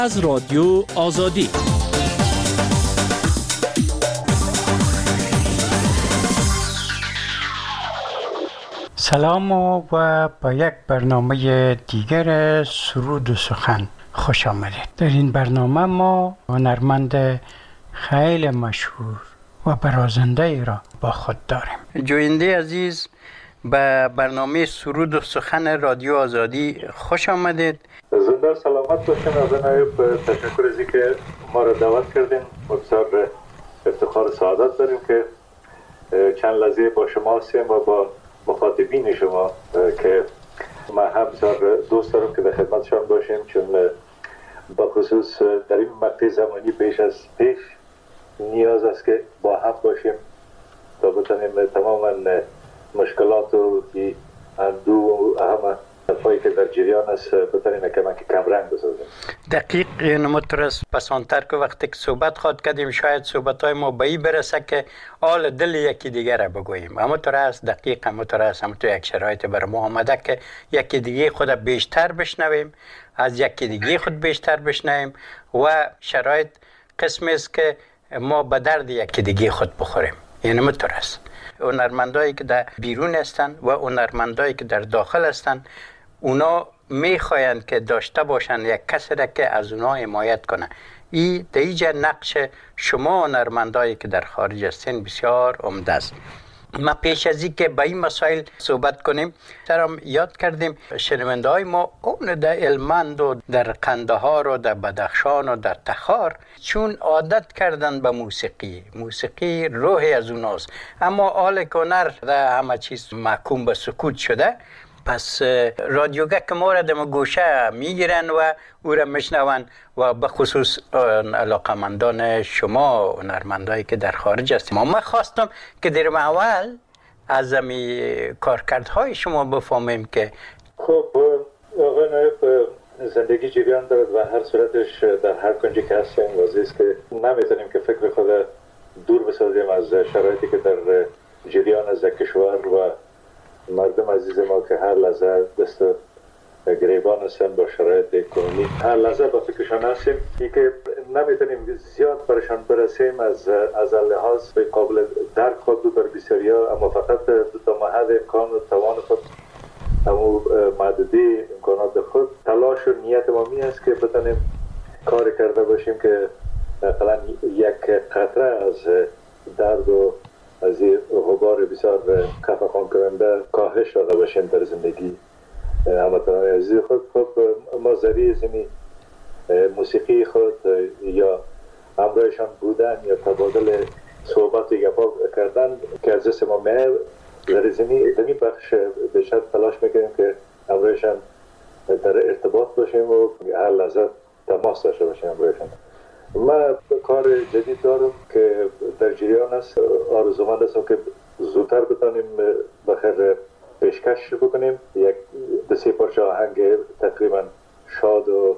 از رادیو آزادی. سلام و با یک برنامه دیگر سرود و سخن خوش آمدید. در این برنامه ما هنرمند خیلی مشهور و برازنده ای را با خود داریم. جوینده عزیز، به برنامه سرود و سخن رادیو آزادی خوش آمدید. زنده سلامت باشین. از نایب تشکر از اینکه ما را دعوت کردین. بسیار افتخار سعادت داریم که چند لحظه با شما هستیم و با مخاطبین شما که ما هم بسیار دوست دارم که در خدمتشان باشیم، چون با خصوص در این مقطع زمانی پیش از پیش نیاز است که با هم باشیم تا بتانیم تماما مشکلات و اندو و همه حرفایی که در جریان است بتانیم کم رنگ بسازیم. دقیق نموترس پسانتر که وقتی که صحبت خواد کردیم شاید صحبتهای ما به این برسه که حال دل یکی دیگر را بگوییم. همونطور است، دقیق همونطور است، همونطور یک شرایط بر ما آمده که یکی دیگه خود بیشتر بشنویم، از یکی دیگه خود بیشتر بشنویم و شرایط قسمی است که ما به درد یکی دیگه خود بخوریم. یعنی همونطور است. هنرمندایی که در بیرون هستند و هنرمندایی که در داخل هستند، اونا میخواین که داشته باشن یک کسی را که از اونا حمایت کنه. این دیگه نقش شما هنرمندایی که در خارج هستین بسیار عمده است. ما پیش از این که به این مسائل صحبت کنیم سرم یاد کردیم شنونده های ما اون در هلمند و در قندهار و در بدخشان و در تخار چون عادت کردن به موسیقی روحی از اوناست، اما حال که هنر در همه چیز محکوم به سکوت شده، پس رادیوگک ما را در گوشه میگیرن و او را میشنون و به خصوص علاقمندان شما هنرمندایی که در خارج هستیم. ما خواستم که در اول از کارکردهای شما بفهمیم که خب آقای نایب، زندگی جریان دارد و هر صورتش در هر کنجی که هستیم واضحه است که نمیتونیم که فکر خود دور بسازیم از شرایطی که در جریان از کشور و مردم عزیز ما که هر لحظه دست گریبان هستن با شرایط اکنومی، هر لحظه با فکرشان هستیم. این که نمیتونیم زیاد برشان برسیم از لحاظ به قابل درک خود در بسیاریا، اما فقط تا محد امکان و توان خود، اما محدوده امکانات خود، تلاش و نیت ما می است که بتانیم کار کرده باشیم که مثلا یک قطره از درد و از این غبار بسیار خفقان کننده کاهش داده باشیم در زندگی هموطنان عزیز خود. خب ما ذریعه زمین موسیقی خود یا همراهشان بودن یا تبادل صحبت و گپا کردن که از دست ما میه، ذریعه زمین در این بخش بیشتر تلاش میکنیم که همراهشان در ارتباط باشیم و هر لحظه تماس داشته باشیم همراهشان. ما کار جدید دارم که در جریان است. آرزومند هستم که زودتر بتانیم بخیر پیشکش بکنیم. یک دو سه پارچه آهنگ تقریبا شاد و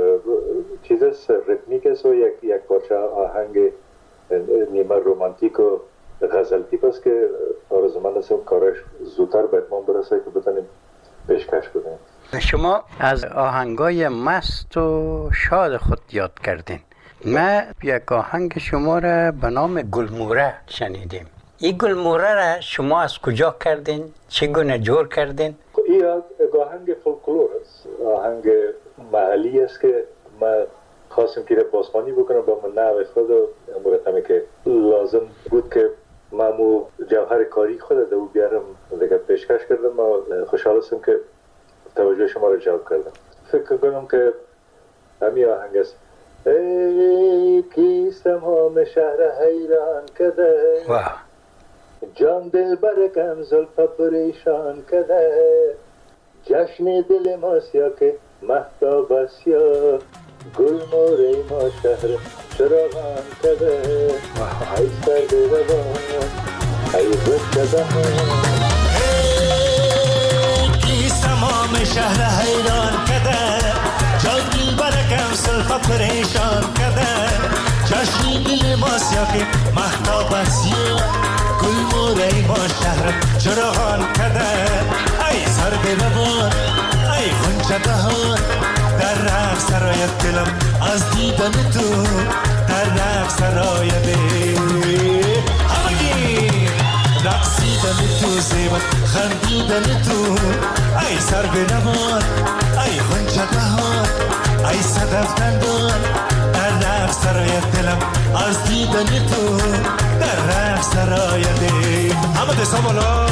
چیز است، ریتمیک است و یک پارچه آهنگ نیمه رومانتیک و غزل تیپ است که آرزومند هستم کارش زودتر به اتمام برسه که بتانیم پیشکش بکنیم. شما از آهنگای مست و شاد خود یاد کردین. ما یک آهنگ شما را به نام گلموره شنیدیم. این گلموره را شما از کجا کردین؟ چگونه جور کردین؟ این آهنگ فولکلور است، آهنگ محلی است که ما خواستم که بازخوانی بکنم با من نوع خود و مرتبه که لازم بود که من جوهر کاری خود دو بیارم دیگه پیشکش کردم و خوشحال هستم که توجه شما را جلب کردم. فکر کنم که همین آهنگ است. ای کیستم هم شهر حیران کده، جان دل برکم زلفا پریشان کده، جشن دل ما سیا که مهتاب اسیا، گل موره ما شهر چراغان کده، ای سرد روان ای بچه کیستم هم شهر حیران کده، جان دل برکم زلفا پریشان کده، جشن دل ما سیا که مهتاب اسیا، گل موره ما شهر چراغان کده، ای سرد روان ای غنچه بهار در رخ سرای دلم از دیدن تو در رقص سرای دل همگی رقصیدن تو زیبت خندیدن تو ای سر به نوان ای غنچه بهار ای صدف دندان در رقص سرای دلم از دیدن تو در رقص سرای دل همه دستا بالا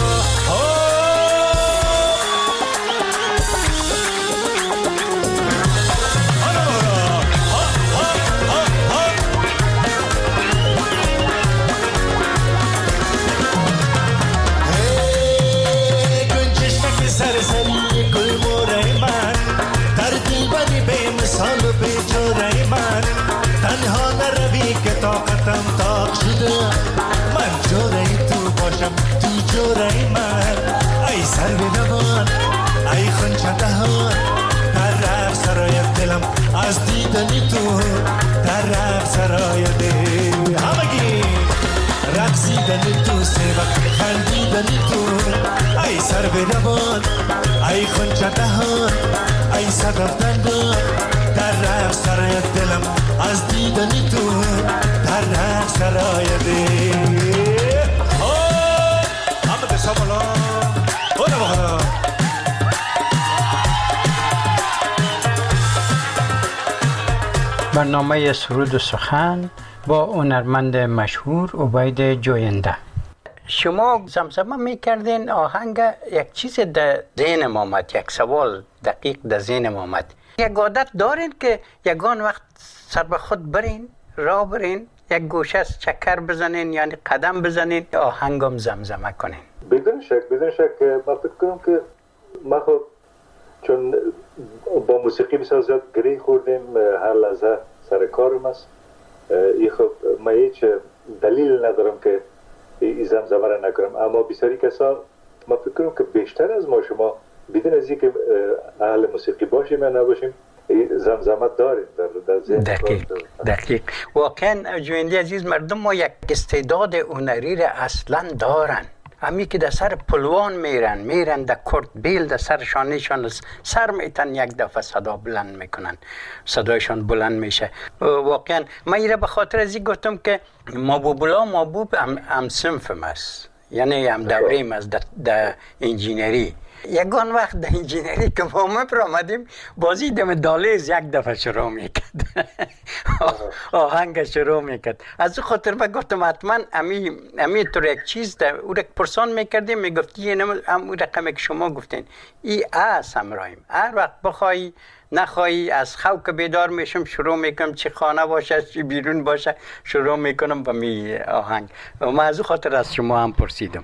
سرسری گل مورای من در دیوانی به مثال به جورای من تنها نروی که طاقتم طاق شده من جورای تو باشم تو جورای من ای سر به نوان ای خونچه دهان در رقص سرای دلم از دیدنی تو در رقص سرای دل همگی رقصیدن تو سیبک خندیدن تو ای سر به روان ای خونچه دهان ای صدف دندان در رقص سرای دلم از دیدن تو در رقص سرای دل همه دستا بالا برنامه سرود و سخن با هنرمند مشهور عبید جوینده. شما زمزمه میکردین آهنگ یک چیز در ذهنم آمد، یک سوال دقیق در ذهنم آمد. یک عادت دارین که یگان وقت سر به خود برین راه برین یک گوشه چکر بزنین یعنی قدم بزنین آهنگم زمزمه کنین؟ بدون شک ما فکر کنم که ما خب چون با موسیقی بسیار زیاد گری خوردیم هر لحظه سر کارم است ای خب ما هیچ دلیل ندارم که این زمزمه را نکنم اما بسیاری کسا ما فکر کنم که بیشتر از ما شما بدون از اینکه اهل موسیقی باشیم یا نباشیم زمزمه داریم در ذهن. دقیق واقعا جویندی عزیز مردم ما یک استعداد هنری را اصلا دارن همی که در سر پلوان میرن در کرد بیل در سرشانشان سر میتن یک دفعه صدا بلند میکنن صدایشان بلند میشه واقعا من ایره به خاطر از این گفتم که محبوب هم صنفم است یعنی هم دوریم است در انجینری یگان وقت در انجینری که با ما پرامدیم بازی دم دالیز یک دفعه شروع میکرد آهنگ شروع میکرد از خاطر من گفتم حتما امی طور یک چیز او را پرسان میکردیم میگفتی هم رقمی که شما گفتین ای سمرایم هر وقت بخوایی نخواهی از خوک بیدار میشم شروع میکنم چی خانه باشه چی بیرون باشه شروع میکنم با می آهنگ و من از خاطر از شما هم پرسیدم.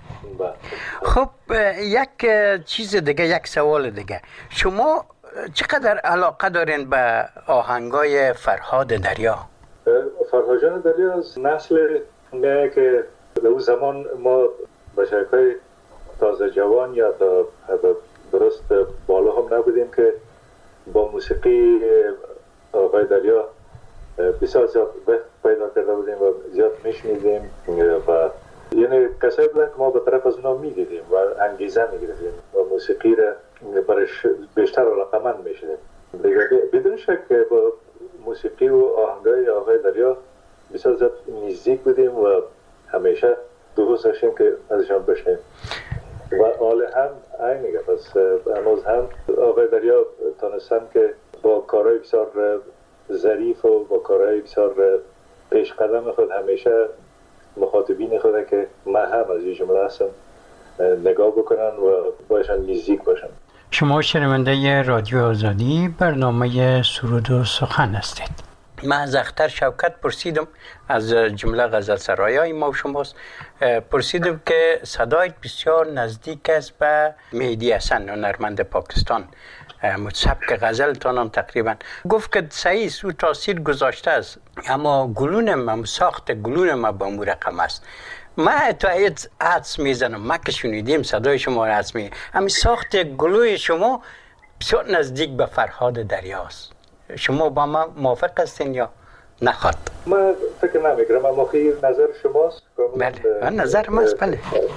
خب یک چیز دیگه یک سوال دیگه شما چقدر علاقه دارین به آهنگای فرهاد دریا؟ فرهاد جان دریا از نسل میگه که در اون زمان ما بچه‌های تازه جوان یا درست بالا هم نبودیم که با موسیقی آقای دریا بسیار زیاد پیدا کرده بودیم و زیاد میشنیدیم و یعنی کسایی بودن که ما به طرف از اونا میدیدیم و انگیزه میگرفتیم و موسیقی را برش بیشتر علاقه‌مند میشدیم. بدون شک با موسیقی و آهنگای آقای دریا بسیار زیاد نزدیک بودیم و همیشه دوست داشتیم که ازشان بشنیم و حال هم عینیه پس امروز هم آقای دریا تانستن که با کارهای بسیار ظریف و با کارهای بسیار پیش قدم خود همیشه مخاطبین خود که من هم از این جمله هستم نگاه بکنن و باشن نزدیک باشن. شما شنونده رادیو آزادی برنامه سرود و سخن هستید. من از اختر شوکت پرسیدم از جمله غزل سرایای ما و شماست پرسیدم که صدایت بسیار نزدیک است به مهدی حسن هنرمند پاکستان سبک غزلتان هم تقریبا گفت که صحیح او تاثیر گذاشته است اما گلونم ساخت گلونم به اون رقم است. من تو ایت عدس میزنم ما که شنیدیم صدای شما را عدس می همین ساخت گلوی شما بسیار نزدیک به فرهاد دریاست. شما با ما موافق هستین یا نخواد؟ من فکر نمیکنم اما خیلی نظر شماست. بله نظر ماست بله.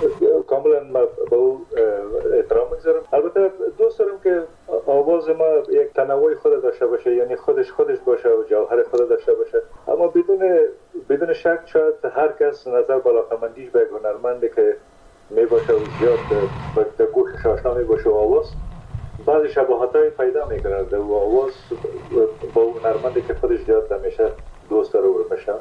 کاملا ما به او احترام میگذارم. البته دوست دارم که آواز ما یک تنوع خود داشته باشه، یعنی خودش باشه و جوهر خود داشته باشه، اما بدون شک شاید هر کس نظر بالاخمندیش به هنرمندی که می باشه و زیاد به گوشش آشنا می باشه و آواز بعضی شباهت‌های پیدا میکنه و آواز با هنرمندی که خودش زیاد نمیشه دوست داره و میشه.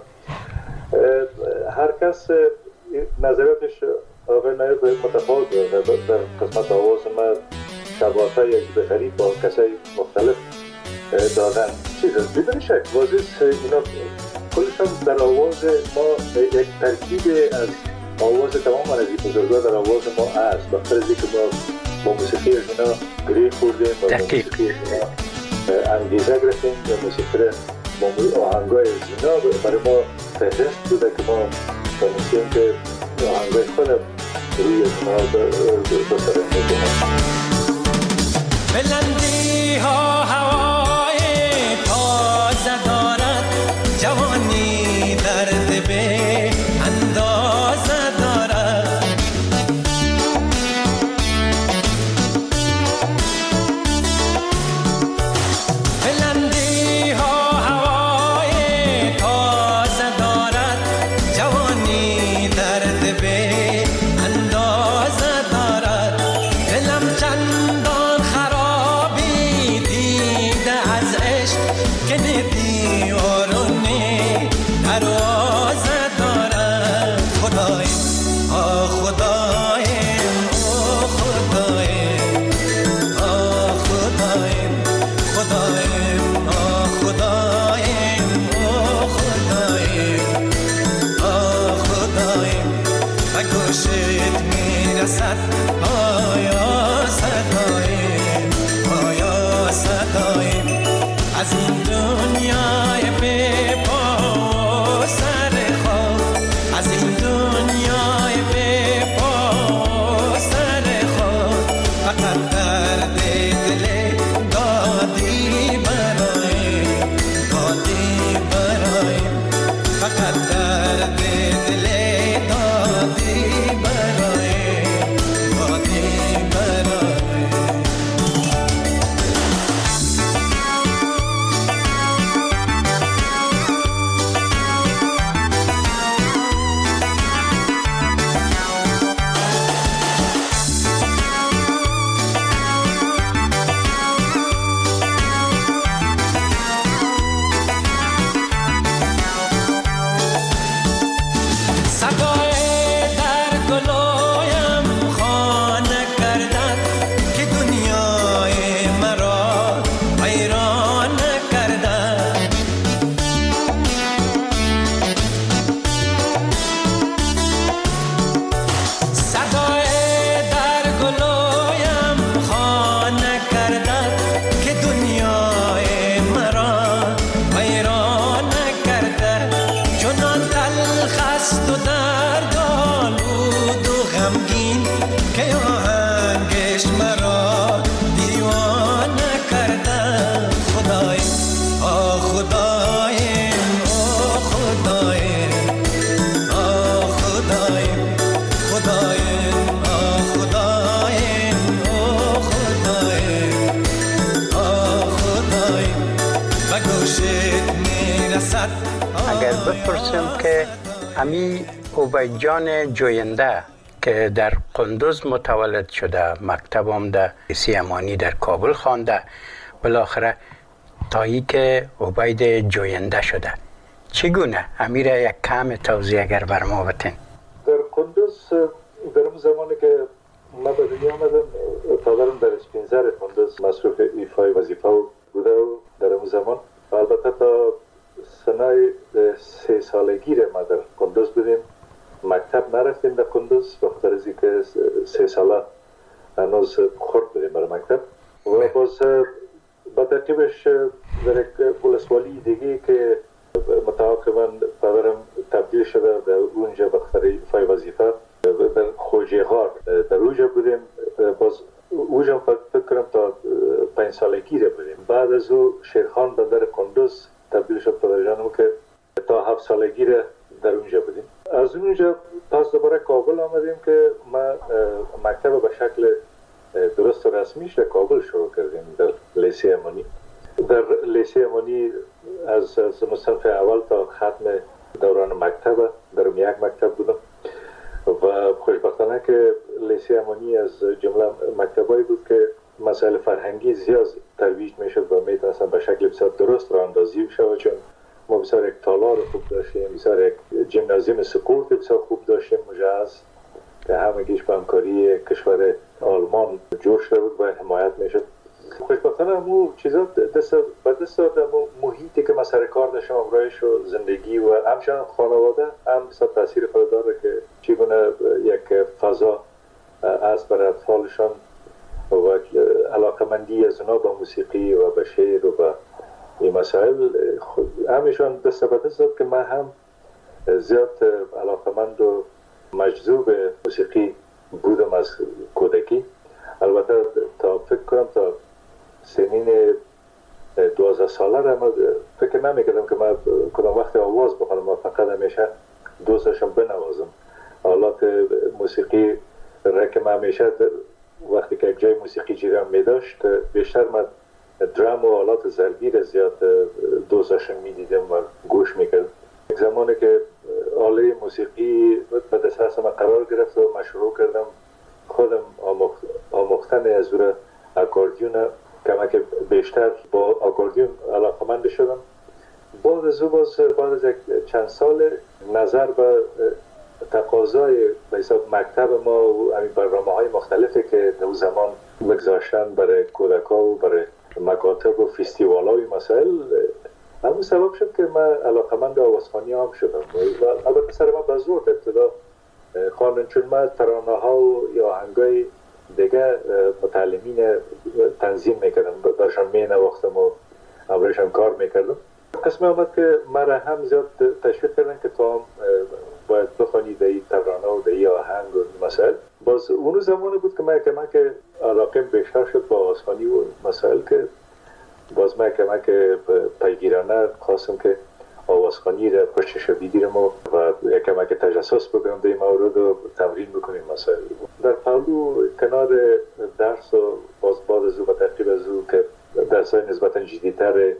هر کس نظریاتش آقای نایب متفاوت در قسمت آواز ما شباهت‌های یک به غریب با کسای مختلف دادن. چیز بدون شک واضح اینا کلشان در آواز ما یک ترکیب از آواز تمام از این بزرگا در آواز ما هست. بخاطر از اینکه ما با موسیقی اینا گریه خوردیم، با موسیقی اینا انگیزه گرفتیم و موسیقی با آهنگای اینا برای ما فهرست بوده که ما بنویسیم که آهنگای خود روی اینا بسرم میکنم. بلندی ها هوای تازه دارد، جوانی درد به اندازه دارد. بلندی ها هوای تازه دارد، جوانی درد به اندازه دارد. دلم چندان خرابی دیده از عشق که ندی آرونه دروازه دارد. خدایم آه خدایم آه خدایم آه خدایم خدایم آه خدایم آه خدایم آه خدایم و گوشت میرسد آیا صدایم آیا صدایم از این دنیای بی پا و سر خاک، از این دنیای بی پا و سر خاک. فقط درد دل دادی برایم دادی برایم، فقط درد دل دادی برایم دادی برایم. صدای در گلویم خانه کردن که دنیای مرا ویران کردن. صدای در گلویم خانه کردن که دنیای مرا ویران کردن. چنان تلخ است و دردآلود و غمگین که آهنگش مرا دیوانه کردن. خدایم آه خدایم آه خدایم آه خدایم خدایم آه خدایم آه خدایم آه خدایم و گوشت میرسد. اگر بپرسم که امی عبید جان جوینده که در قندوز متولد شده، مکتب هم در سیمانی در کابل خوانده، بالاخره تایی که عبید جوینده شده، چگونه امیره یک کم توضیح اگر بر ما بتین؟ در قندوز در اون زمانی که ما به دنیا آمدم پدرم در اسپینزر قندوز مصروف ایفای وظیفه بوده و در اون زمان البته تا سنای 3 سالگی ما در قندوز بودیم. مکتب نرفتیم در قندوز بخاطر از اینکه 3 ساله هنوز خرد بودیم برای مکتب و باز با ترتیبش در یک ولسوالی دیگه که متعاقبا پدرم تبدیل شده در اونجا بخاطر ایفای وظیفه در خوجه غار در اونجا بودیم. باز اونجا فکر کنم تا 5 سالگی بودیم. بعد از او شیرخان بندر قندوز تبدیل شد پدر جانم که تا 7 سالگی در اونجا بودیم. از اونجا تا پس دوباره کابل آمدیم که ما مکتب به شکل درست و رسمیش در کابل شروع کردیم، در لیسه امانی. در لیسه امانی از صنف اول تا ختم دوران مکتب در یک مکتب بودم و خوشبختانه که لیسه امانی از جمله مکتبایی بود که مسائل فرهنگی زیاد ترویج میشد و میتونستن به شکل بسیار درست راه اندازی بشه، چون ما بسیار یک تالار خوب داشتیم، بسیار یک جیمنازیوم سپورت بسیار خوب داشتیم مجهز که همگیش با همکاری کشور آلمان جور شده بود و حمایت میشد. خوشبختانه همون چیزا دست محیطی که من سر کار داشتم، امرایش و زندگی و همچنان خانواده هم بسیار تاثیر خود داره که چگونه یک فضا از برای اطفالشان و علاقمندی از اونا به موسیقی و به شعر و به این مسائل همیشان دست به دست داد که من هم زیاد علاقمند و مجذوب موسیقی بودم از کودکی. البته تا فکر کنم تا سنین 12 ساله را فکر نمی‌کردم که من کدام وقت آواز بخونم، من فقط همیشه دوست داشتم بنوازم. آلات موسیقی را که من همیشه وقتی که یک جای موسیقی جریان می داشت بیشتر من درام و آلات ضربی را زیاد دوست داشتم می‌دیدم و گوش می‌کردم. یک زمانی که آله موسیقی به دست من قرار گرفت و من شروع کردم خودم آموختن از او اکاردیون، که بیشتر با اکاردیون علاقمند شدم. بعد از او بعد از چند سال نظر به تقاضای به حساب مکتب ما و برنامه‌های مختلفی که در زمان بگذاشتن برای کودک‌ها و برای مکاتب و فستیوال‌ها و مسائل، همون سبب شد که من علاقمند آوازخوانی هم شدم. البته سر من به زور ابتدا خواندن، چون من ترانه‌ها و یا آهنگای دیگه متعلمین تنظیم میکردم، برشان مینواختم و امرشان کار میکردم. قسم آمد که مرا هم زیاد تشویق کردن که تو هم باید بخوانی در این ترانه و در این آهنگ و مسائل. باز اون زمانی بود که من که علاقه بیشتر شد با آوازخوانی و مسائل، که باز من که پیگیرانه خواستم که آوازخوانی را پشتش بگیرم و یکم که تجسس بکنم در این مورد و تمرین بکنیم مسائل. در پهلو کنار درس و بعد از او و تقریب از او که درسای نسبتا جدیدتر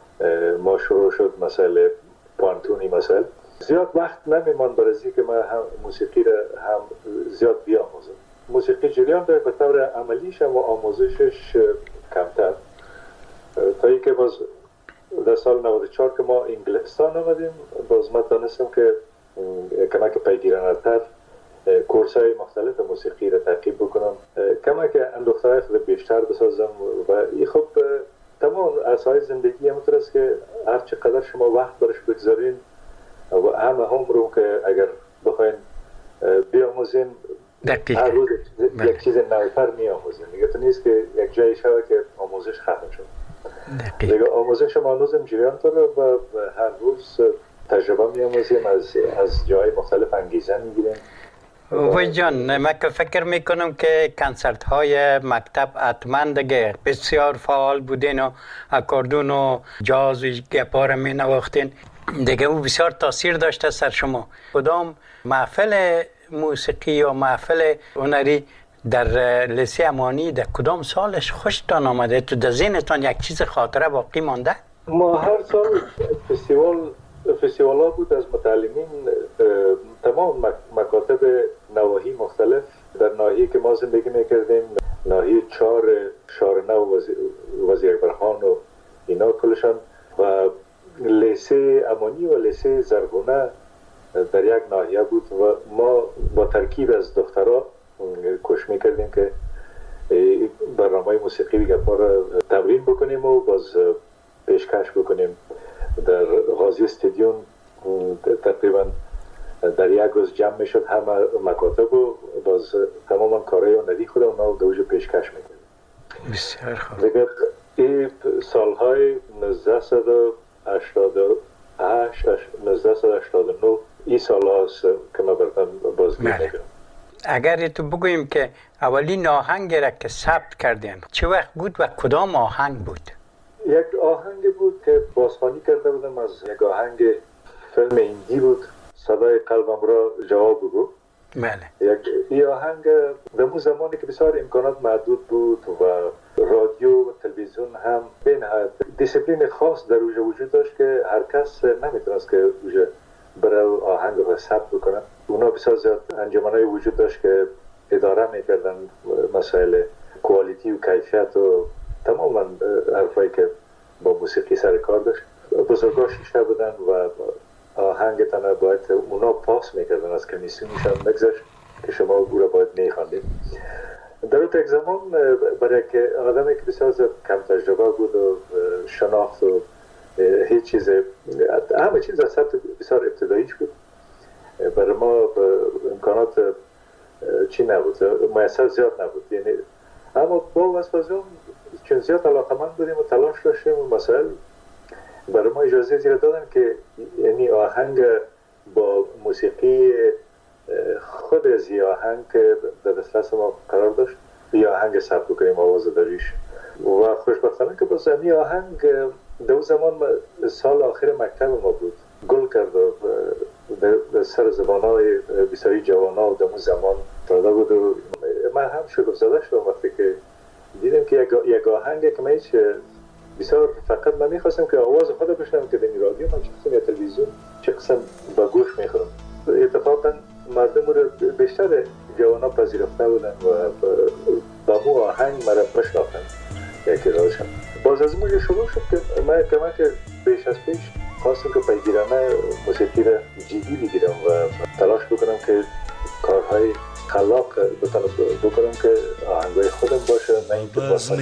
ما شروع شد مسائل پانتونی مسائل، زیاد وقت نمیمان برای که من هم موسیقی را هم زیاد بیاموزم. موسیقی جریان داره به طور عملیش و آموزشش کمتر، تا ای که باز در سال 94 که ما انگلستان آمدیم، باز من دانستم که کمک پیگیرانه‌تر کورس‌های مختلف موسیقی را تعقیب بکنم، کمک اندوخته‌های خود بیشتر بسازم و این خب تمام اساس زندگی همونطور است که هر چقدر شما وقت برش بگذارین و همه هم رو که اگر بخواین بیاموزین هر روز یک چیز نوتر میاموزین. دیگه تو نیست که یک جایی شود که آموزش ختم شد. دیگه آموزش ما هنوزم جریان داره و هر روز تجربه میاموزیم، از جای مختلف انگیزه میگیریم. وای جان، من که فکر میکنم که کنسرت های مکتب حتما دیگه بسیار فعال بودین و اکاردون و جاز و گپار می نواختین دیگه، او بسیار تاثیر داشته سر شما. کدام محفل موسیقی یا محفل هنری در لیسه امانی در کدام سالش خوشتان آمده؟ تو در ذهنتان یک چیز خاطره باقی مانده؟ ما هر سال فستیوال ها بود از متعلمین تمام مکاتب نواحی مختلف در ناحیه که ما زندگی میکردیم، ناحیه 4 شارنو وزیر برخان و اینا کلشان، و لیسه امانی و لیسه زرگونه در یک ناحیه بود و ما با ترکیب از دخترها کوشش میکردیم که برنامه موسیقی گپار تمرین بکنیم و باز پیشکش بکنیم. در غازی استادیوم تقریبا در یک روز جمع میشد همه مکاتب و باز تماما کارهای هنری خود اونا در اوج پیشکش میکردیم. بسیار خوب. دیگه این سالهای 1988 1989 این سال هاست که ما برتن بازگیر میکنم. اگر تو بگوییم که اولین آهنگ را که ثبت کردین چه وقت بود و کدام آهنگ بود؟ یک آهنگ بود که بازخوانی کرده بودم از یک آهنگ فیلم هندی بود، صدای قلبم را جواب بگو. بله. یک آهنگ در اون زمانی که بسیار امکانات محدود بود و رادیو و تلویزیون هم به نهایت دیسیپلین خاص در اوجه وجود داشت که هر کس نمیتونست که اوجه برای آهنگ رو ثبت بکنه. اونا بسیار زیاد انجمنای وجود داشت که اداره میکردن مسائل کوالیتی و کیفیت و تماما حرفایی که با موسیقی سر کار داشت. بزرگا شیشه بودن و آهنگ تنها باید اونا پاس میکردن از کمیسیونشان نگذشت که شما او را باید میخواندید. در اون یک زمان برای که آدمی که بسیار کم تجربه بود و شناخت و هیچ چیز همه چیز از سطح بسیار ابتداییش بود، برای ما امکانات چی نبود، میسر زیاد نبود. یعنی اما با واسپازون چون زیاد علاقمند بودیم و تلاش داشتیم و مسائل برای ما اجازه زیر دادن که یعنی آهنگ با موسیقی خود از یه آهنگ که در دسترس ما قرار داشت یه آهنگ ثبت بکنیم آواز داریش. و خوشبختانه که باز این آهنگ در اون زمان سال آخر مکتب ما بود، گل کرد و در سر زبانهای بسیاری جوانا و در اون زمان داده بود و من هم شگفت زده شدم وقتی که دیدم که یک آهنگ که من هیچ بسیار فقط من میخواستم که آواز خود بشنم که در رادیو من چه قسم یا تلویزیون چه قسم با گوش میخورم. اتفاقا مردم رو بیشتر جوانا پذیرفته بودن و با مو آهنگ مرا بشناختن یکی راشم. باز از موجه شروع شد که من که بیش از پیش خواستم که پیگیرانه موسیقی را جدی بگیرم و تلاش بکنم که کارهای خلاق بکنم که آهنگای خودم باشه، نه اینکه واسه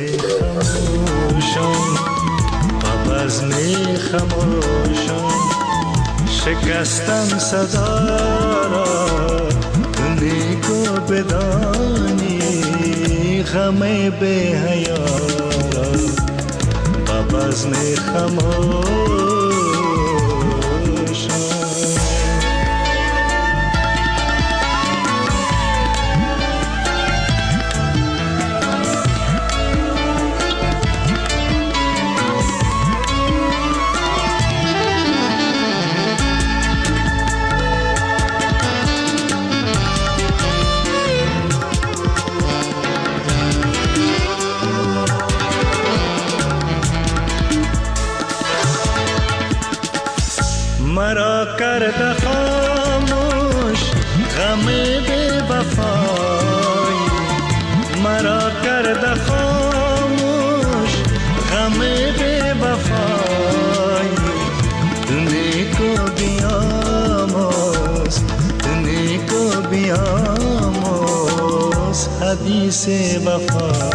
بزم خموشم شکستم صدا را نیکو بدانی غم به حیا را بزم خموشم. مرا کرده خاموش غم بی وفایی، مرا کرده خاموش غم بی وفایی. نیکو بیاموز نیکو بیاموز حدیث وفا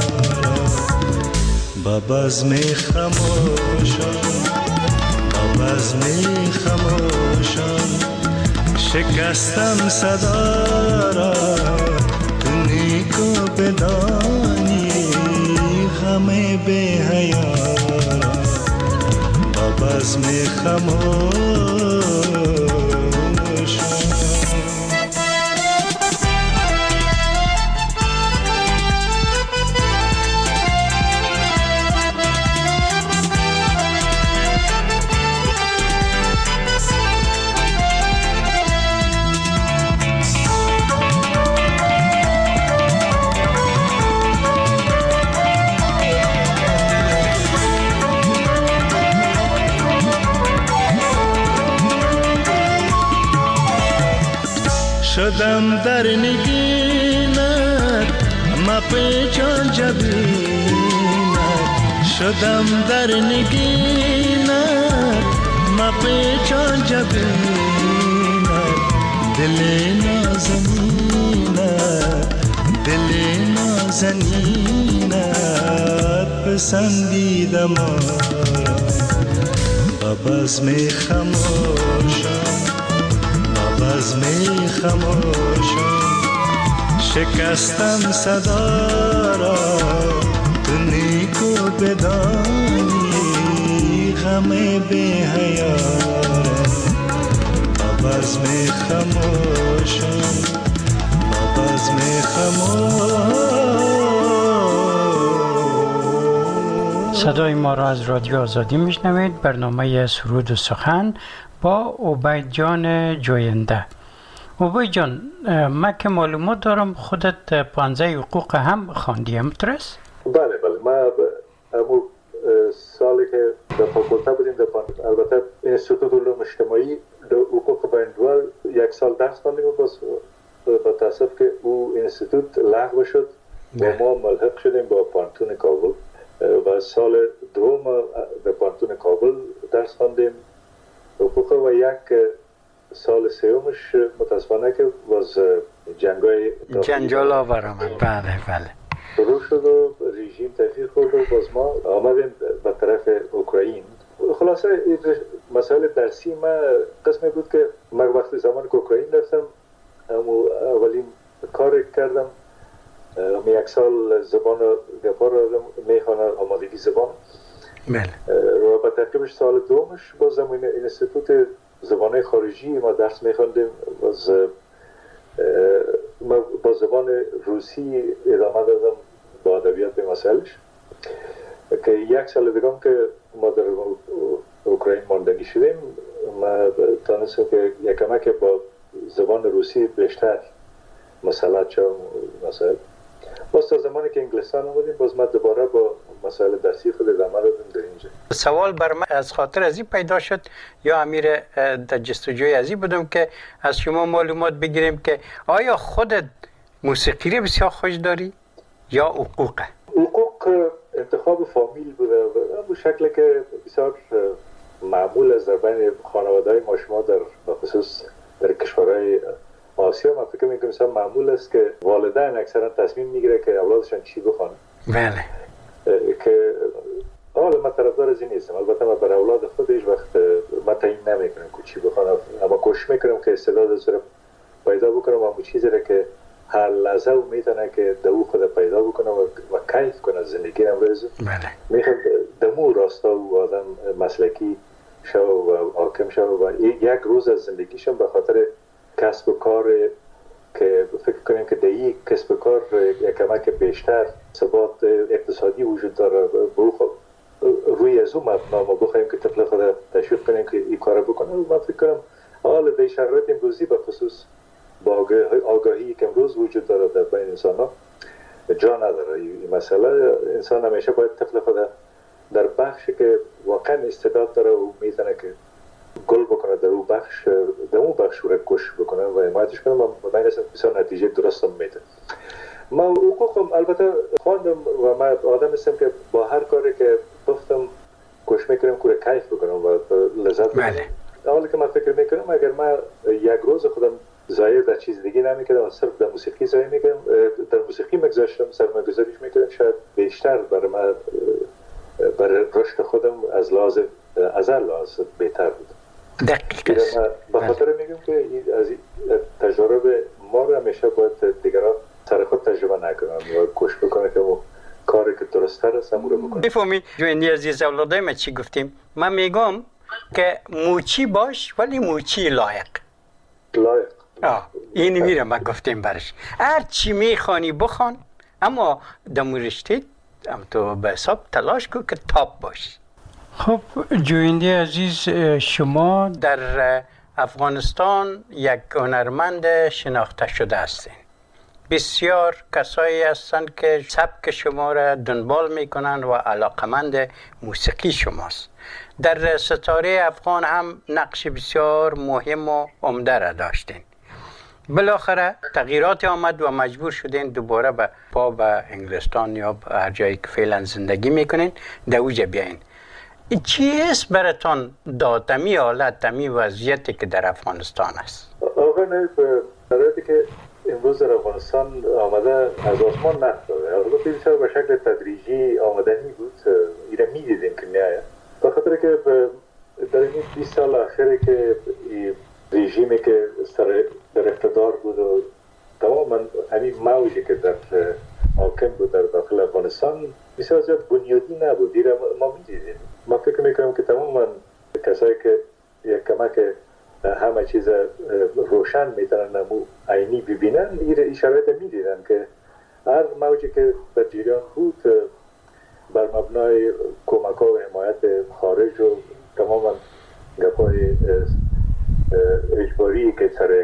با بزم خموشم بزم خموشم شکستم صدا را نیکو بدانی غم به حیا با بزم خموشم. شدم در نگینت مپیچان جبینت، شدم در نگینت مپیچان جبینت. دل نازنینت دل نازنینت پسندیدم با بزم خموشم بزم خموشم شکستم صدا را نیکو بدانی غم به حیا با بزم خموشم با بزم خموشم. صدای ما را از رادیو آزادی میشنوید. برنامه سرود و سخن با عبید جان جوینده. بابای جان، من که معلومات دارم خودت 15 حقوق هم خواندی، همونطور؟ بله ما همون سالی که در فاکولته بودیم البته انستیتوت علوم اجتماعی در حقوق بین‌الملل 1 سال درس خواندیم و باز با تاسف که او انستیتوت لغو شد و ما ملحق شدیم با پانتون کابل و سال دوم در پانتون کابل درس خواندیم حقوق و 1 سال سومش متاسفانه که باز جنجال آورم. بله شروع شد و رژیم تغییر خورد و باز ما آمدیم به طرف اوکراین. خلاصه مسائل درسی ما قسمی بود که من وقتی زمان که اوکراین رفتم اولین کار کردم 1 سال زبان گپا رو میخوانم، آمادگی زبان. و به ترکیبش سال دومش باز زمان انستیتوت زبانه خارجی ما درس میخوندیم. ما با زبان روسی ادامه دادم با ادبیات به مسائلش که 1 سال دیگه که ما در اوکراین ماندگی شدیم ما تانستم که یکمه که با زبان روسی بیشتر مسئله مسائل. باز تا زمانی که انگلستان آمدیم باز ما دوباره با مسائل درسی خود ادامه دادیم در اینجا. سوال بر من از خاطر ازی پیدا شد یا امیر در جستجوی ازی بودم که از شما معلومات بگیریم که آیا خودت موسیقی رو بسیار خوش داری یا حقوقه؟ حقوق انتخاب فامیل بوده به شکل که بسیار معمول از در بین خانواده‌های ما شما در خصوص در کشورهای آسیا من فکر میکنم مثلا معمول است که والدین اکثرا تصمیم میگیره که اولادشان چی بخوانه. بله. که حالا من طرفدار از این نیستم، البته من برای اولاد خود هیچ وقت من تعیین نمیکنم که چی بخوانم، اما کوشش میکنم که استعدادش رو پیدا بکنم و همون چیزی رو که هر لحظه او میتونه که دو خود پیدا بکنه و کیف کنه زندگی امروز. بله. میخوام دمو راستا و آدم مسلکی شو و حاکم شو و 1 روز از زندگیشم به خاطر کسب و کار که فکر کنیم که در یک کسب و کار کمک بیشتر ثبات اقتصادی وجود داره روی از اون مبنا ما بخوایم که طفل خود تشویق کنیم که این کار بکنه. و من فکر کنم حال در شرایط امروزی به خصوص با آگاهی که امروز وجود داره در بین انسان ها جا نداره این مسئله. انسان همیشه باید طفل خود در بخشی که واقعا استعداد داره و میتونه که گل بکنه در اون بخش رو کش بکنه و حمایتش کنه. من بسیار نتیجه درست میده. ما حقوقم البته خواندم و من آدم هستم که با هر کاری که گفتم کوشش میکنم که کیف بکنم و لذت ببرم. حالا که من فکر میکنم اگر من 1 روز خودم ضایع در چیز دیگه نمیکردم، صرف در موسیقی ضایع میکردم، در موسیقی مگذاشتم، سرمایه‌گذاریش میکردم، شاید بیشتر برای من برای رشد خودم از لازم بهتر بود. دقیقاً. به خاطر میگم که از تجربه ما رو همیشه باید دیگران سر خود تجربه نکنن و کوشش بکنه که کاری که درست‌تر است همون رو بکنه. میفهمی جوینی عزیز اولادای ما چی گفتیم؟ من میگم که موچی باش ولی موچی لایق. اینی میره ما گفتیم برش هر چی میخوانی بخوان اما دمورشتی هم تو به حساب تلاش کن که تاپ باش. خب جوینده عزیز، شما در افغانستان یک هنرمند شناخته شده هستین. بسیار کسایی هستند که سبک شما را دنبال میکنن و علاقمند موسیقی شماست. در ستاره افغان هم نقش بسیار مهم و عمده را داشتین. بالاخره تغییرات آمد و مجبور شدین دوباره به انگلستان یا هر جایی که فعلا زندگی میکنین دوجه بیاین. چیست براتون داد تمی حالت تمی وضعیتی که در افغانستان است؟ آقا نه برای که امروز در افغانستان آمده از آسمان نفتاده، البته بسیار به شکل تدریجی آمدنی بود. ایره میدیدیم که نیایه به خاطر که در این 20 سال آخری که رژیمی که در اقتدار بود و تماما همین موجی که در حاکم بود در داخل افغانستان بسیار زیاد بنیادی نبود. ایره ما میدیدیم. ما فکر میکنم که تماما کسایی که یک کمک همه چیز روشن میتونن عینی ببینن این شرایط میدیدن که هر موجی که در جریان بود بر مبنای کمک ها و حمایت خارج و تماما گپای اجباری که سر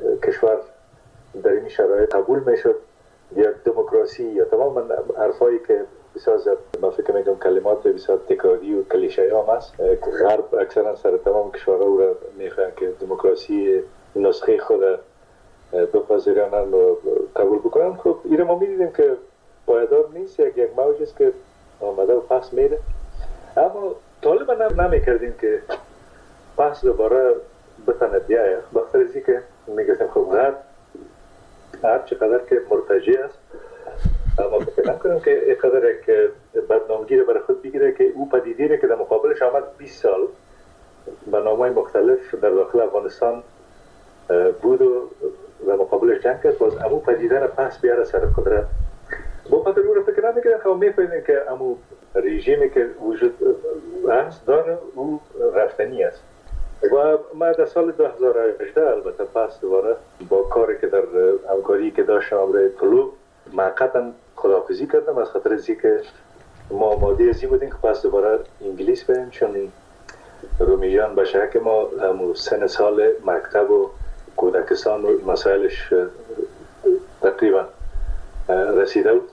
کشور در این شرایط قبول میشد یا دموکراسی یا تمام حرفایی که بسیار زیاد من فکر میکنم کلمات بسیار تکراری و کلیشه‌ای هم است که غرب اکثرا سر تمام کشورها او را میخوان که دموکراسی نسخه خود بپذیرن و قبول بکنن. خب این ما میدیدیم که پایدار نیست، یک موج است که آمده و پس میره. اما طالبا نمیکردیم که پس دوباره بتانه بیایه بخاطر ازی که میگفتیم خب غرب هر چقدر که مرتجع است اما فکر نکنم که اینقدر یک بدنامگی رو برای خود بگیره که او پدیدی رو که در مقابلش آمد 20 سال به نامهای مختلف در داخل افغانستان بود و در مقابلش جنگ کرد، باز امو پدیده رو پس بیاره سر قدرت. با خاطر او رو فکر نمیکنم که میفهمیم که امو رژیمی که وجود هست داره او رفتنی است. و ما در سال 2018 البته پس دوباره با کاری که در همکاری که داشتم برای طلوع موقتا خداحافظی کردم از خاطر ازی که ما آماده ازی بودیم که پس دوباره انگلیس بریم، چون رومیان به شک ما سن سال مکتب و کودکستان و مسائلش تقریبا رسیده بود.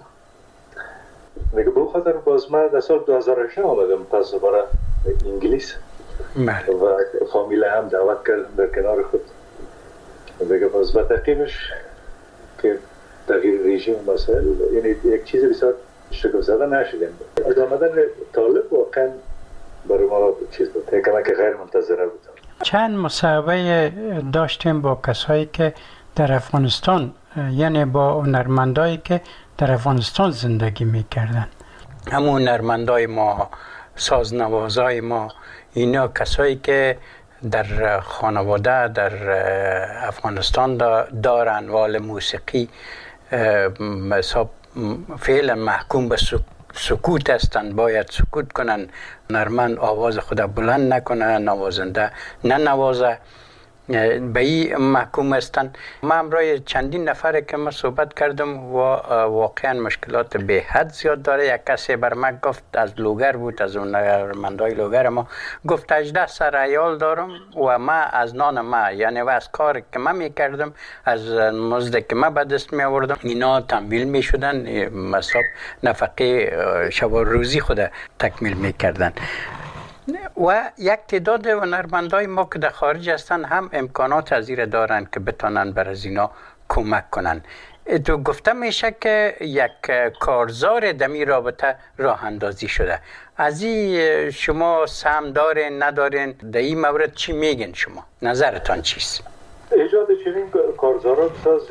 میگه به خاطر باز من در سال 2018 آمدم پس دوباره انگلیس و فامیل هم دعوت کردم در کنار خود. دیگه باز با تقریبش که تغییر رژیم مسائل یعنی یک چیز بسیار شگفت زده نشدیم. از آمدن طالب واقعا برای ما چیز بود، کمک غیر منتظره بود. چند مصاحبه داشتیم با کسایی که در افغانستان، یعنی با هنرمندایی که در افغانستان زندگی میکردن. همون هنرمندای ما، سازنوازای ما، اینا کسایی که در خانواده در افغانستان دارن وال موسیقی فعلا محکوم به سکوت هستند، باید سکوت کنن. هنرمند آواز خود بلند نکنه، نوازنده نوازه، به این محکوم هستند. من همراه چندین نفر که من صحبت کردم و واقعا مشکلات به حد زیاد داره. یک کسی بر من گفت، از لوگر بود، از اون هنرمندای لوگر ما، گفت 18 سر عیال دارم و من از نان ما، یعنی و از کار که من میکردم، از مزد که من به دست می آوردم، اینا تمویل می شدن، مصاب نفقه شب و روزی خود تکمیل میکردن. و یک تعداد هنرمندای ما که در خارج هستن هم امکانات از این دارن که بتونن بر از اینا کمک کنن. تو گفته میشه که یک کارزار دمی رابطه راه اندازی شده. از این شما سهم دارین ندارین؟ در این مورد چی میگین شما؟ نظرتان چیست؟ ایجاد چنین کارزارها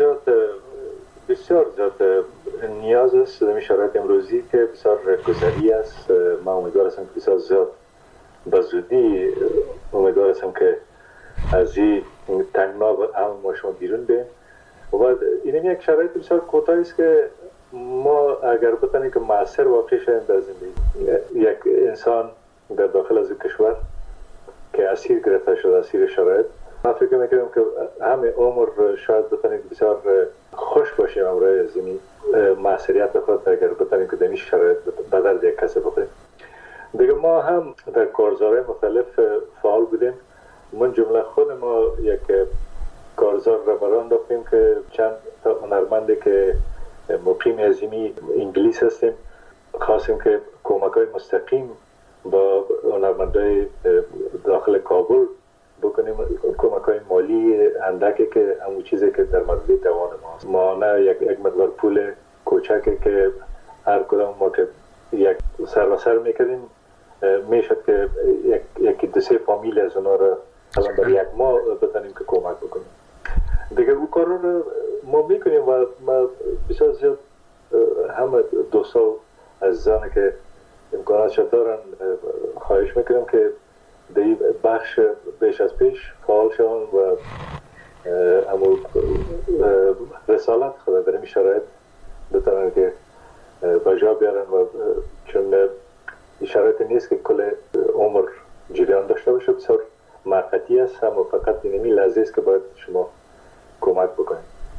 بسیار زیاد نیاز است در شرایط امروزی که بسیار گذری است. من امیدوار هستم که بسیار زیاد به زودی امیدوار هستم که از این تنگنا ما شما بیرون بیم. و این یک شرایط بسیار کوتاهی است که ما اگر بتانیم که مؤثر واقع شویم در زندگی یک انسان در داخل از کشور که اسیر گرفته شده، اسیر شرایط، من فکر میکنم که همه عمر شاید بتانیم بسیار خوش باشیم امروز زمین مؤثریت خود اگر بتانیم که در این شرایط به درد یک کسی بخوریم. دیگه ما هم در کارزارهای مختلف فعال بودیم. من جمله خود ما یک کارزار را بران داختیم که چند تا هنرمندی که مقیم ازیمی انگلیس هستیم خواستیم که کمک‌های مستقیم با هنرمندای داخل کابل بکنیم، کمک‌های مالی اندکی که همون چیزی که در مورد توان ماست. ما نه یک مقدار پول کوچکی که هر کدام ما که یک سر و سر میکردیم میشد که یکی دو سه فامیل از اونا رو الان در یک ماه بتانیم که کمک بکنیم. دیگه او کار رو ما میکنیم و ما بسیار زیاد همه دوستا عزیزانی که امکاناتش دارن خواهش میکنم که در این بخش بیش از پیش فعال شون و همون رسالت خود در این شرایط بتانن که بجا بیارن و چون این شرایط نیست که کل عمر جریان داشته باشه، بسیار موقتی است، اما فقط اینمی لحظه است که باید شما کمک بکنید.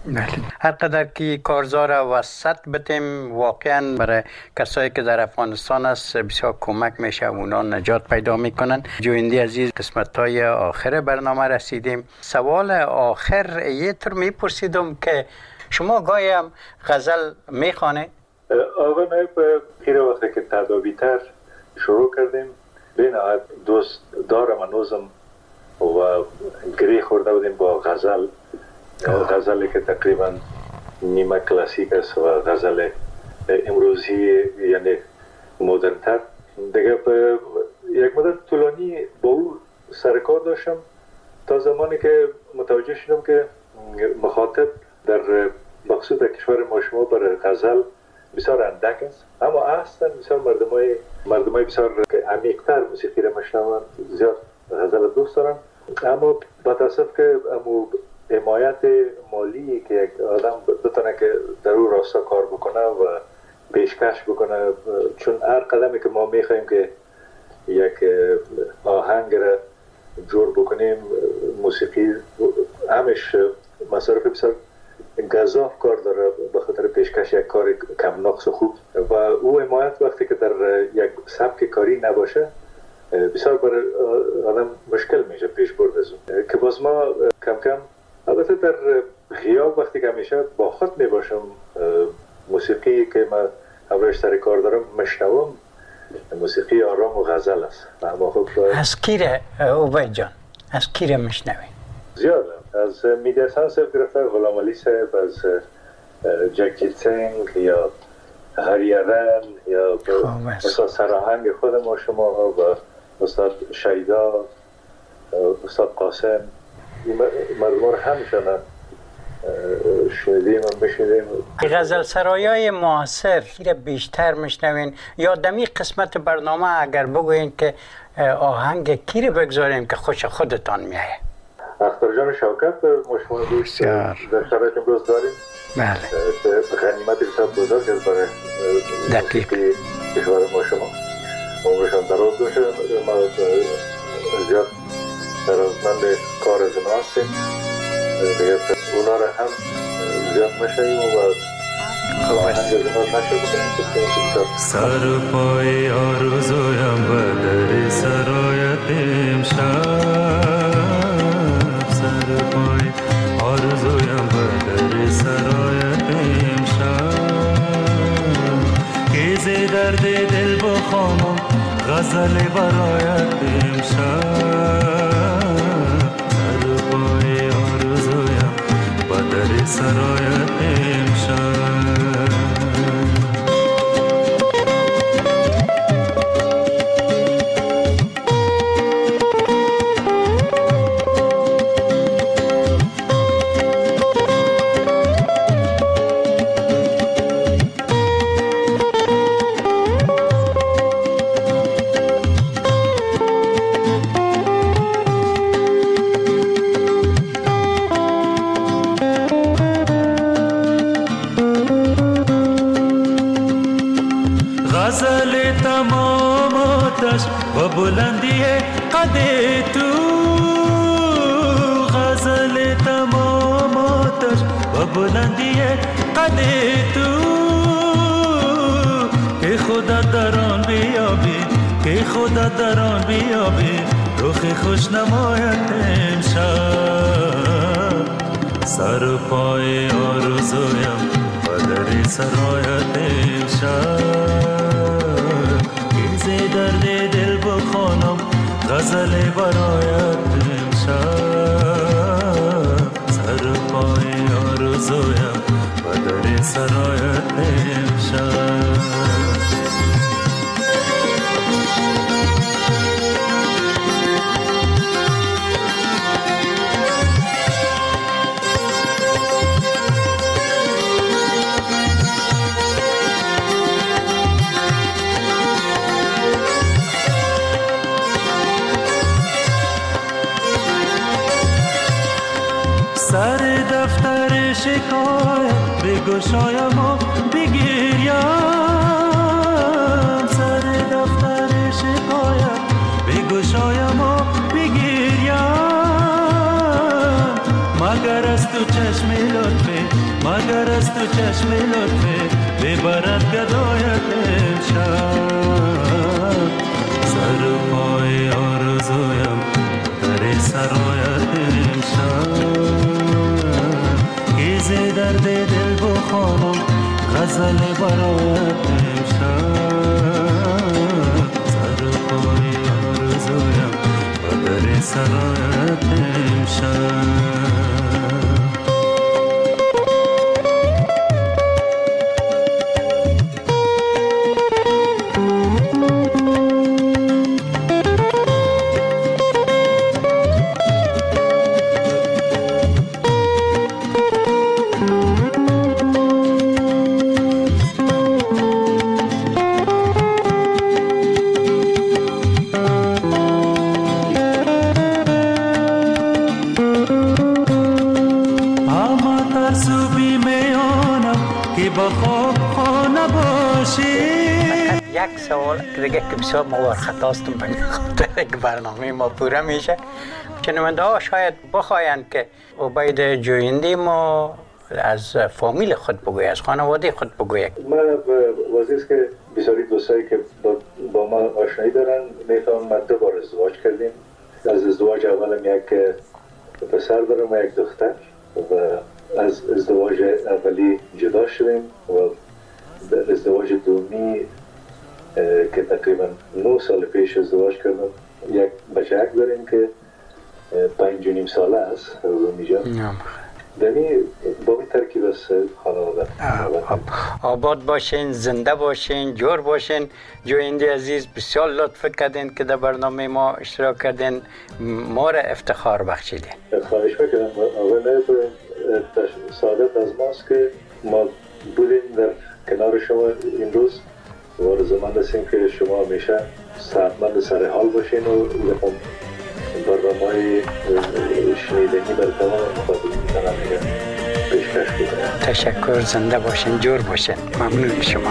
هر قدر که کارزار وسط بتیم واقعا برای کسایی که در افغانستان است بسیار کمک میشه و اونا نجات پیدا میکنن. جویندی عزیز، قسمت های آخر برنامه رسیدیم. سوال آخر یه طور میپرسیدم که شما گاهی هم غزل میخوانه؟ آقا نایب، خیلی وقتی که تدابیتر شروع کردیم بین دوست دارم هنوزم و گری خورده بودیم با غزلی که تقریبا نیمه کلاسیک است و غزل امروزی یعنی مدرن‌تر. دیگه یک مدت طولانی با او سرکار داشتم تا زمانی که متوجه شدم که مخاطب در مقصود کشور ما شما برای غزل بسیار اندک است، اما اصلا بسیار مردمای بسیار عمیق‌تر موسیقی را میشنوند، زیاد غزل دوست دارن. اما با تاسف که حمایت مالی که یک آدم بتونه که در اون راستا کار بکنه و پیشکش بکنه، چون هر قدمی که ما میخوایم که یک آهنگ را جور بکنیم، موسیقی همش مصارف بسیار گزاف کار داره به خاطر پیشکش یک کار کم نقص و خوب و او حمایت وقتی که در یک سبک کاری نباشه بسیار برای آدم مشکل میشه پیش برد از اون. که باز ما کم کم البته در غیاب وقتی که همیشه با خود میباشم موسیقی که من همراهش سر کار دارم مشنوم موسیقی آرام و غزل است. اما خب از کیره عبید جان؟ از کیره مشنوی؟ زیاد از میدیا سنس گرفته، غلام علی صاحب، از جگجیت سنگ یا هریرن یا مثلا سراهنگ خود ما شما و استاد شیدا، استاد قاسم، مردم رو همشان شنیدیم و بشنیدیم. غزل سرایای معاصر که بیشتر میشنوین یا دمی قسمت برنامه اگر بگوین که آهنگ کی رو بگذاریم که خوش خودتان میایه؟ اختر جان شوکت ما شما دوست در شرایط امروز داریم. بله. غنیمت بسیار بزرگ است برای موسیقی کشور ما شما. عمرشان دراز باشه. ما زیاد درازمند کار از اونا هستیم. دیگه اونا را هم زیاد نشویم و سر پای آرزویم و در سرایت امشب، سر پای آرزویم و در سرایت امشب، گیز درد دل بخوانم غزل برایت امشب، سر پای آرزویم و در سرایت امشب. بلندی قد تو غزل تمام آتش و بلندی قد تو که خدا در آن بیابی، که خدا در آن بیابی رخ خوش نمایت امشب، سر پای آرزویم و در سرایت امشب، گیز درد دل بخوانم غزل برایت امشب، سر پای آرزویم و در سرایت امشب. سر دفتر شکایت بگشایم و بگیریم، سر دفتر شکایت بگشایم و بگیریم، مگر از تو چشم لطفی مگر از تو چشم لطفه ببرد گدایت امشب سر و پای آرزویم در سرایت امشب گیز درد دل بخوانم غزل برایت امشب سر و پای آرزویم در سرایت امشب یک سوال دیگه که بسیار موار خطاستم به خاطر که برنامه ما پوره میشه شنونده ها شاید بخواین که عبید جویندی ما از فامیل خود بگوید از خانواده خود بگوید. من واضح است که بسیاری دوستایی که با ما آشنایی دارن میفهمم ما 2 بار ازدواج کردیم. از ازدواج اولم یک پسر دارم و یک دختر و از ازدواج اولی جدا شدیم و در ازدواج دومی که تقریبا 9 سال پیش ازدواج کردم یک بچه داریم که 5.5 ساله است رومی جان. دمی با این ترکیب است خانواده. آباد باشین، زنده باشین، جور باشین. جویندی عزیز بسیار لطف کردین که در برنامه ما اشتراک کردین، ما را افتخار بخشیدین. خواهش میکنم. اول سعادت از ماست که ما بودیم در کنار شما این روز و آرزومند هستیم که شما همیشه صحتمند سر حال باشین و برنامه‌های شنیدنی بر تمام مخاطبان پیشکش کنید. تشکر، زنده باشین، جور باشین. ممنون شما.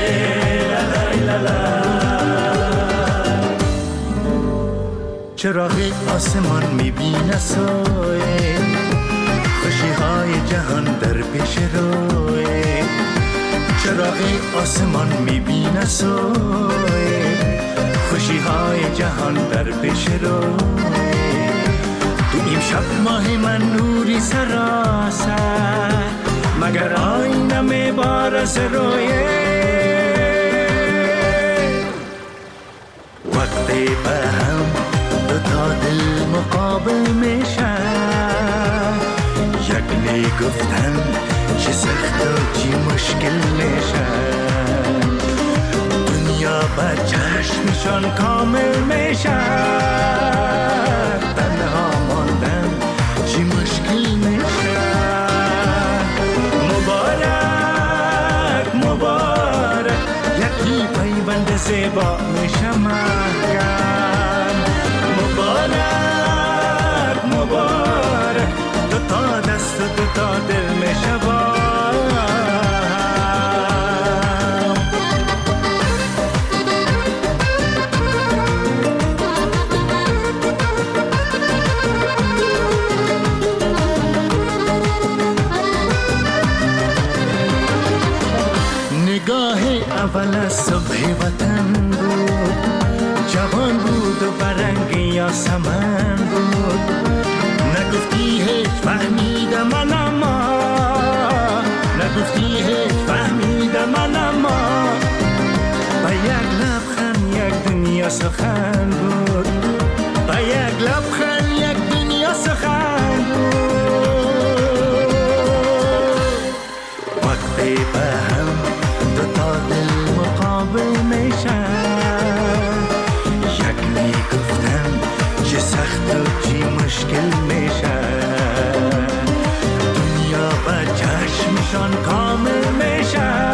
چراغ آسمان میبینه سایه خوشی‌های جهان در پیش روی چراغ آسمان میبینه سایه خوشی‌های جهان در پیش روی تو امشب ماه من نوری سراسر مگر آینه میباره سرویه وقتی به هم دو تا دل مقابل میشن یک نگفتن چه سخت و چی مشکل میشن دنیا با چشمشان کامل میشن تنها ماندن چی مشکل میشن مبارک مبارک یکی پیوند زیبا میشه محکم مبارک مبارک دو تا دست و دو تا دل میشه با نگاه اول صبح وطن بود جوان بود و برنگ یاسمن بود نگفتی هیچ فهمیدم من اما نگفتی هیچ فهمیدم من اما با یک لبخند یک دنیا سخن بود با یک لبخند یک دنیا سخن بود وقتی به هم دو تا دل مقابل میشن یک میگفتن چه سخت و چی مشکل میشن دنیا با چشمشان کامل میشن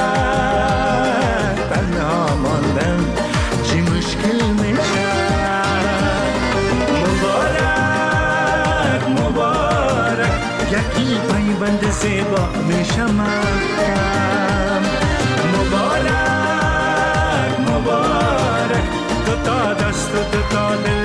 تنها ماندن چی مشکل میشن مبارک مبارک یکی پیوند زیبا میشه محکم مبارک مبارک دو تا دست و دو تا دل